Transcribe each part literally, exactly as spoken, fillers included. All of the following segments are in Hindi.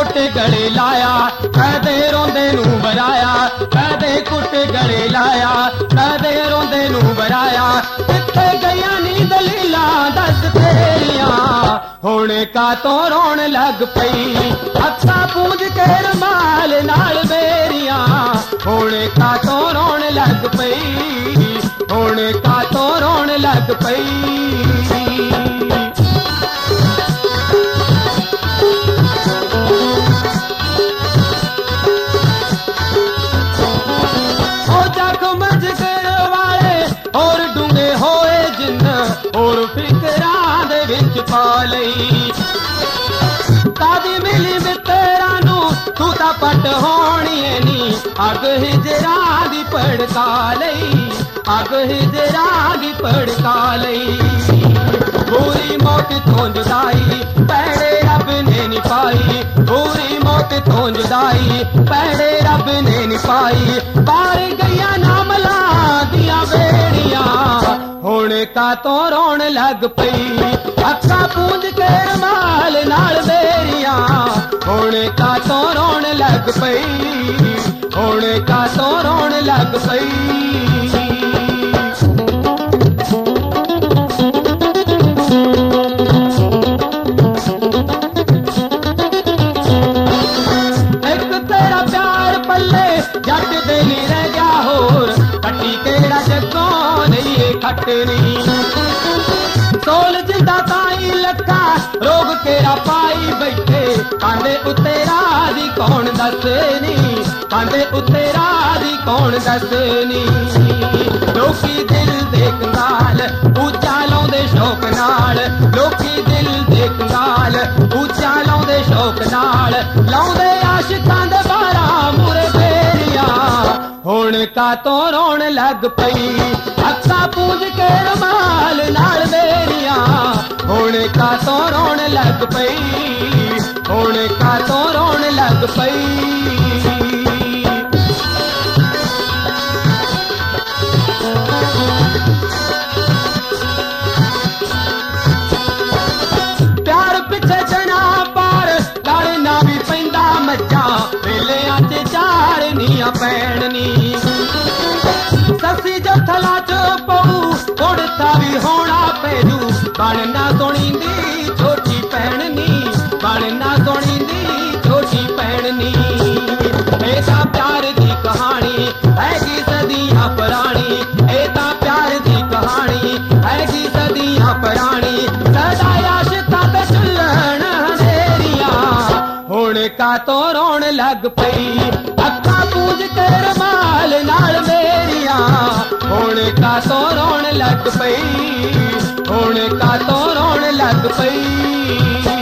कुट गले लाया कदे रोंदे नू बराया कदे कुट गले लाया कदे रोंदे नू बराया किथे गईयां नी दलीलां दस तेरियां हुण कातों रोण लग पई अखा पूंज के रमाल नाल मेरियां हुण कातों रोण लग पई हुण कातों रोण लग पई और फिकरां दे विच पा लई तादी मिली मित्तरां नू तू तां पट होणी नी अग हिजरां दी भड़का लई अग हिजरां दी भड़का लई बुरी मौत तों जुदाई पैड़े रब ने नी पाई बुरी मौत तों जुदाई पैड़े रब ने नी पाई पार गईयां नामला दियां बेड़ियां हुण कातों रोण लग पई अखा पूंज के रमाल नाल मेरियां हुण कातों रोण लग पई हुण कातों रोण लग पई एक तेरा प्यार पल्ले जट दे नी रह गया होर कट्टी केड़ा जगों नहीं खटनी सोल जिंदा ताई लखा रोग केरा पाई बैठे कांदे उत्ते राजी कौन दसनी कांदे उत्ते राजी कौन दसनी लोकी दिल दे कंगाल ऊंचा लाउंदे शौक नाल लोकी दिल दे कंगाल ऊंचा लाउंदे शौक नाल लाउंदे आशिकां दे बारा मुरे फेरियां हुण कातों रोण लग पई अखा पूंज के रमाल नाल मेरियां हुण कातों रोण लग पई हुण कातों रोण लग पई प्यार पिछे जना पार गल ना भी पैंदा मज्जा वेलियां च चारनियां पैणनी ससी जो थला चो पऊ उड़ता भी होना पैजू बनना सोनींदी छोटी पैणनी बनना सोनींदी छोटी पैणनी ऐसा प्यार दी कहानी हैगी सदियां पुरानी ऐसा प्यार दी कहानी हैगी सदियां पुरानी सदा आशिकां ते चुल्लण अंधेरियां हुण कातों रोण लग पई अखा पूंज के रमाल नाल मेरियां हुण कातों रोण लग पई हुण कातों रोण लग पई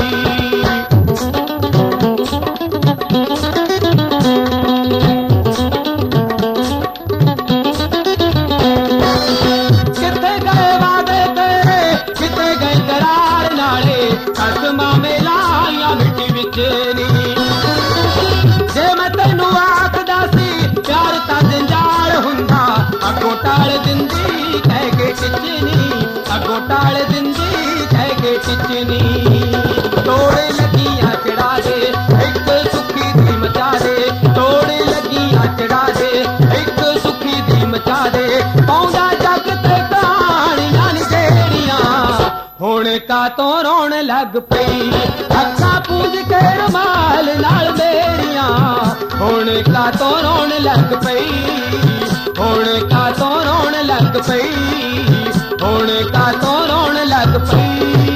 किथे गए वादे तेरे किथे गए करार नाले कसमां मिलाइयां मिट्टी विच नी जे मैं तैनू आखदा सी प्यार तां जंजाल हुंदा अगों टाल दिंदी कह के टिचनी अगों टाल दिंदी कह के टिचनी तोड़े लगियां चढ़ा दे एक सुखी दी मचा दे तोड़े लगियां चढ़ा दे एक सुखी दी मचा दे पौंदा जग ते कहानियां नी जेड़ियां हुण कातों रोण लग पई अखा पूंज के रमाल नाल मेरियां हुण कातों रोण लग पई हुण कातों रोण लग पई हुण कातों रोण लग पई